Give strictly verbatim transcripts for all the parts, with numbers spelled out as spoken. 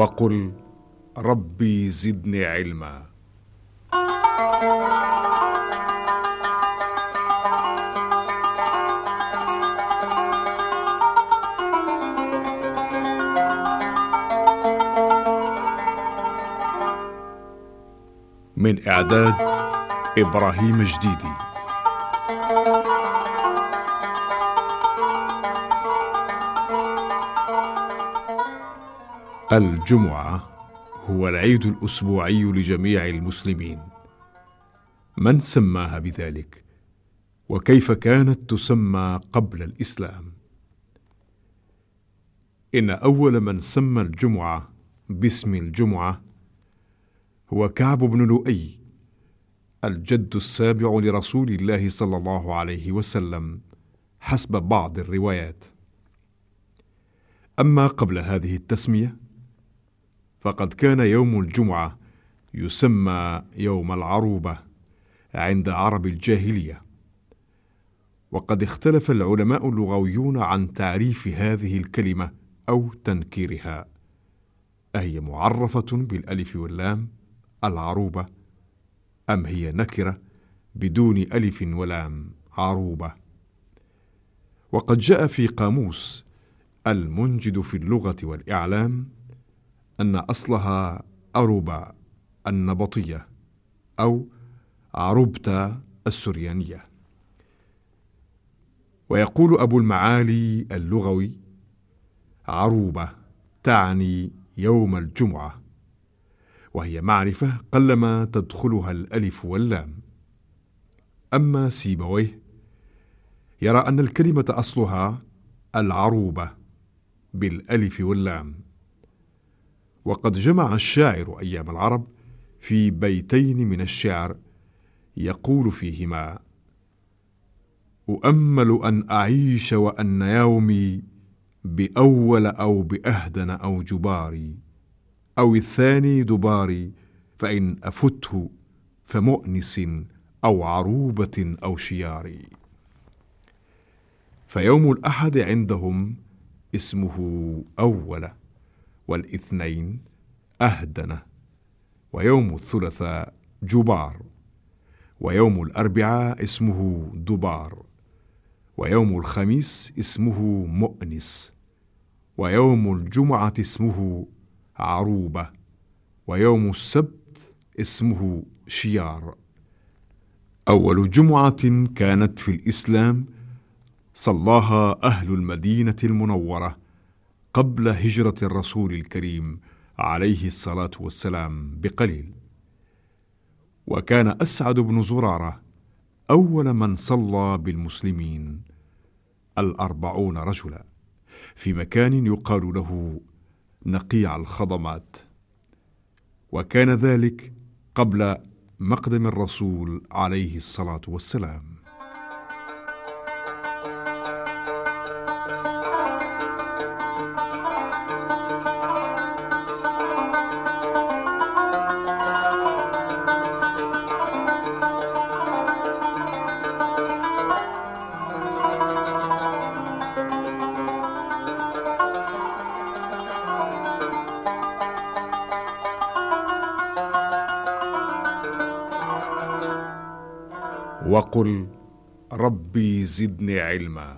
وقل ربي زدني علما. من إعداد إبراهيم جديدي. الجمعة هو العيد الأسبوعي لجميع المسلمين. من سماها بذلك؟ وكيف كانت تسمى قبل الإسلام؟ إن أول من سمى الجمعة باسم الجمعة هو كعب بن لؤي، الجد السابع لرسول الله صلى الله عليه وسلم حسب بعض الروايات. أما قبل هذه التسمية فقد كان يوم الجمعة يسمى يوم العروبة عند عرب الجاهلية. وقد اختلف العلماء اللغويون عن تعريف هذه الكلمة أو تنكيرها، أهي معرفة بالألف واللام العروبة، أم هي نكرة بدون ألف ولام عروبة؟ وقد جاء في قاموس المنجد في اللغة والإعلام أن أصلها أروبا النبطية أو عروبتا السريانية. ويقول أبو المعالي اللغوي: عروبة تعني يوم الجمعة، وهي معرفة قلما تدخلها الألف واللام. أما سيبويه يرى أن الكلمة أصلها العروبة بالألف واللام. وقد جمع الشاعر أيام العرب في بيتين من الشعر يقول فيهما: أؤمل أن أعيش وأن يومي بأول أو بأهدن أو جباري، أو الثاني دباري، فإن أفته فمؤنس أو عروبة أو شياري. فيوم الأحد عندهم اسمه أول، والاثنين أهدن، ويوم الثلاثاء جبار، ويوم الأربعاء اسمه دبار، ويوم الخميس اسمه مؤنس، ويوم الجمعة اسمه عروبة، ويوم السبت اسمه شيار. أول جمعة كانت في الإسلام صلاها أهل المدينة المنورة قبل هجرة الرسول الكريم عليه الصلاة والسلام بقليل. وكان أسعد بن زرارة أول من صلى بالمسلمين الأربعون رجلا في مكان يقال له نقيع الخضمات، وكان ذلك قبل مقدم الرسول عليه الصلاة والسلام. وقل ربي زدني علما.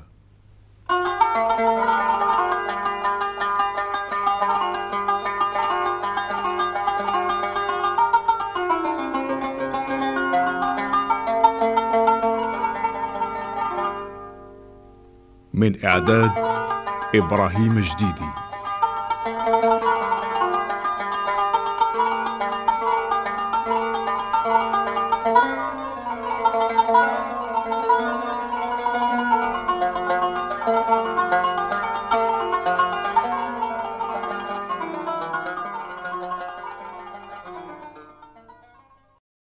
من إعداد إبراهيم جديدي.